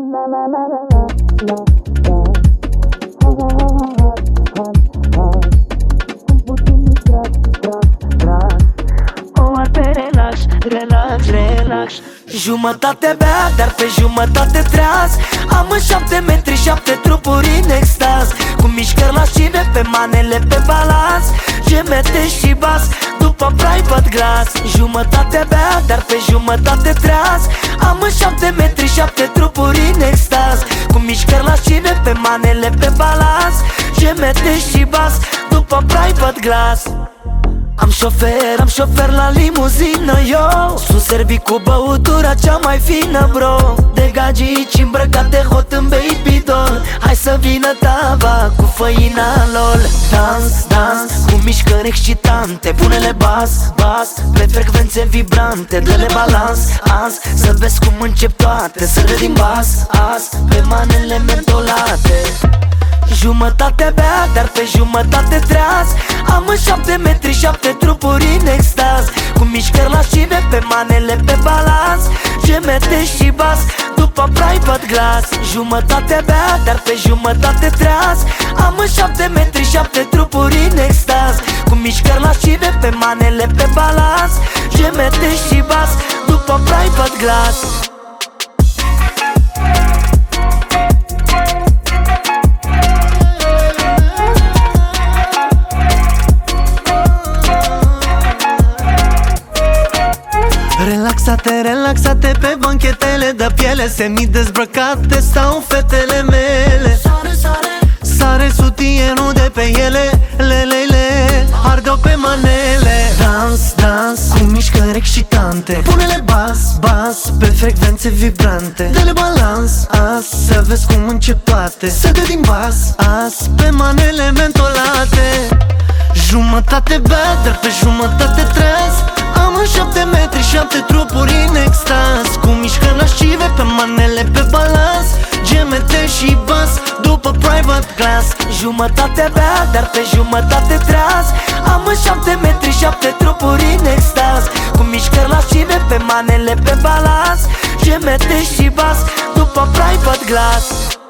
Relax. Jumătate bea, dar pe jumătate tras. Am în 7 metri, 7 trupuri în extaz, cu mișcări lascive pe manele pe balans, gemete și bas după private glass. Jumătate bea, dar pe jumătate tras. Am în 7 metri, 7 trupuri în extaz, cu mișcări lascive pe manele pe balans, gemete și bas după private glass. Am șofer la limuzină, eu sunt servit cu băutura cea mai fină, bro. De gagici îmbrăcate hot în baby doll. Hai să vină tava cu făina lol. Dans, cu mișcări excitante. Pune-le bas, pe frecvențe vibrante. Dă-le balans, azi, să vezi cum încep toate. Să râd din bas, azi, pe manele mentolate. Jumătate bea, dar pe jumătate treaz. Am în 7 metri, 7 trupuri în extaz, cu mișcări lascive pe manele pe balans, gemete și bas după private glass. Jumătate bea, dar pe jumătate treaz. Am în 7 metri, 7 trupuri în extaz, cu mișcări lascive pe manele pe balans, gemete și bas după private glass. Relaxate pe banchetele de piele, semi-dezbrăcate stau fetele mele. Sare sutienul de pe ele, lelele, arde-o pe manele. Dans, cu mișcări excitante. Pune-le bas, pe frecvențe vibrante. Dă-le balans, azi, să vezi cum încep toate. Să dă din bas, azi, pe manele mentolate. Jumătate bea, dar pe jumătate treaz. Am în 7 metri, 7 trupuri în extaz, cu mișcări lascive pe manele pe balans, gemete și bas după private glass. Jumătate bea, dar pe jumătate treaz. Am în 7 metri, 7 trupuri în extaz, cu mișcări lascive pe manele pe balans, gemete și bas după private glass.